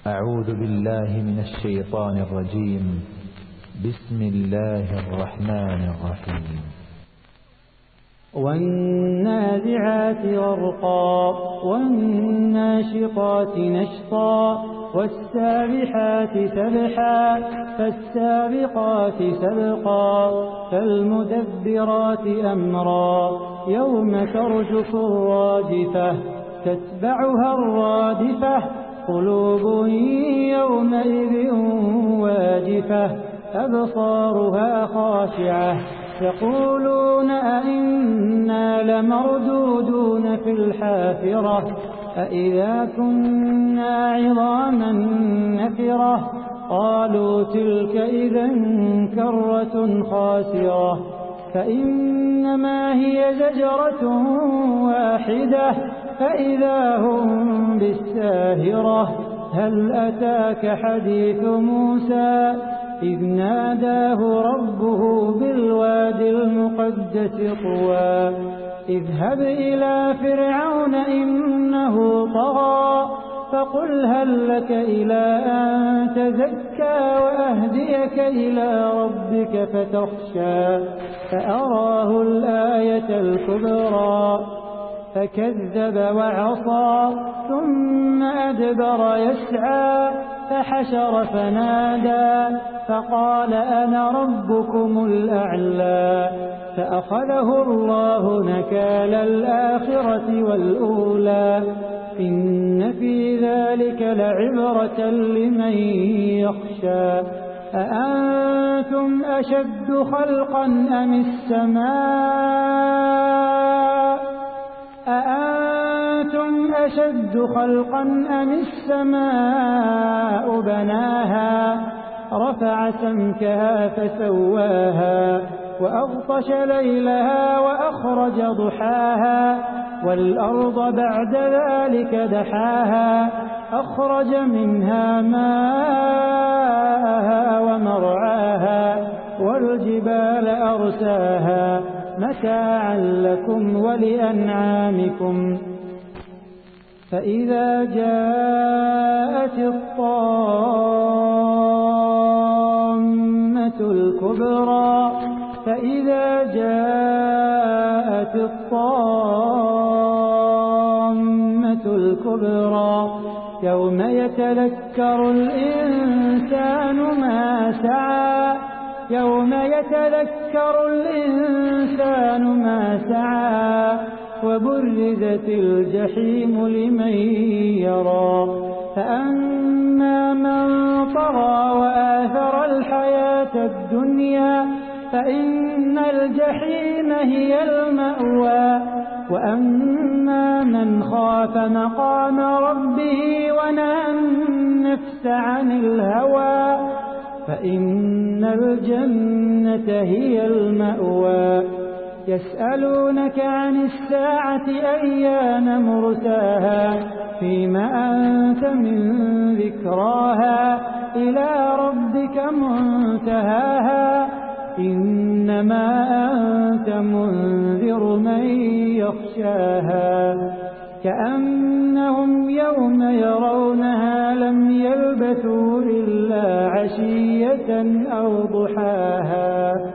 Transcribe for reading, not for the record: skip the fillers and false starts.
أعوذ بالله من الشيطان الرجيم. بسم الله الرحمن الرحيم. والنازعات غرقا والناشطات نشطا والسابحات سبحا فالسابقات سبقا فالمدبرات أمرا يوم ترجف الراجفة تتبعها الرادفة قلوب يومئذ واجفة أبصارها خاشعة يقولون أئنا لمردودون في الحافرة أئذا كنا عظاما نخرة قالوا تلك إذا كرة خاسرة فإنما هي زجرة واحدة فإذا هم بالساهرة هل أتاك حديث موسى إذ ناداه ربه بالوادي المقدس طوى اذهب إلى فرعون إنه طغى فقل هل لك إلى أن تزكى وأهديك إلى ربك فتخشى فأراه الآية الكبرى فكذب وعصى ثم أدبر يسعى فحشر فنادى فقال أنا ربكم الأعلى فأخذه الله نكال الآخرة والأولى إن في ذلك لعبرة لمن يخشى أأنتم أشد خلقا أم السماء أأنتم أشد خلقا أم السماء بناها رفع سمكها فسواها وأغطش ليلها وأخرج ضحاها والأرض بعد ذلك دحاها أخرج منها ماءها ومرعاها والجبال أرساها متاعا لكم ولأنعامكم فإذا جاءت الطامة الكبرى فإذا جاءت الطامة الكبرى يوم يتذكر الإنسان ما سعى يوم يتذكر الإنسان ما سعى وبرزت الجحيم لمن يرى فأما من طغى وآثر الحياة الدنيا فإن الجحيم هي المأوى وأما من خاف مقام ربه ونهى النفس عن الهوى فإن الجنة هي المأوى يسألونك عن الساعة أيان مرساها فيما أنت من ذكراها إلى ربك منتهاها إنما أنت منذر من يخشاها كأنهم يوم يرونها لم يلبثوا إلا عشية أو ضحاها